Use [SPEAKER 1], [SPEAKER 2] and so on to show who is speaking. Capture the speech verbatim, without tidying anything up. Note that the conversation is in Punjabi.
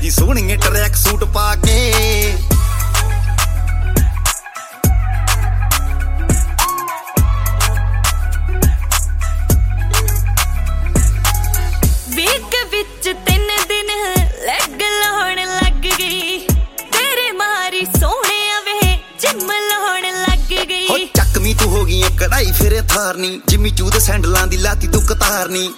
[SPEAKER 1] ਫਿਰਦੀ ਸੋਹਣੀਏ ਟਰੈਕ ਸੂਟ ਪਾ ਕੇ।
[SPEAKER 2] ਵੀਕ ਵਿੱਚ ਤਿੰਨ ਦਿਨ ਲੈਗ ਲਾਉਣ ਲੱਗ ਗਈ, ਤੇਰੇ ਮਾਰੀ ਸੋਹਣਿਆ ਵੇ ਜਿਮ ਲਾਉਣ ਲੱਗ ਗਈ।
[SPEAKER 1] ਹੋ ਚੱਕਵੀਂ ਤੂੰ ਹੋ ਗਈ ਕਢਾਈ ਫਿਰੇ ਥਾਰਨੀ, ਜਿੰਮੀ ਚੂਹ ਦੇ ਸੈਂਡਲਾਂ ਦੀ ਲਾਤੀ ਤੂੰ ਕਤਾਰਨੀ।